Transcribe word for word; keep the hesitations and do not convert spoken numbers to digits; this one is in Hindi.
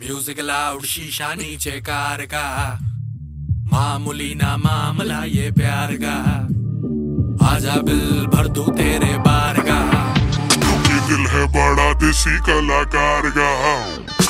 म्यूजिक लाउड शीशा नीचे कार का, मामूली ना मामला ये प्यार का, आजा बिल भर दूं तेरे बार का, क्योंकि दिल है बड़ा देसी कलाकार का।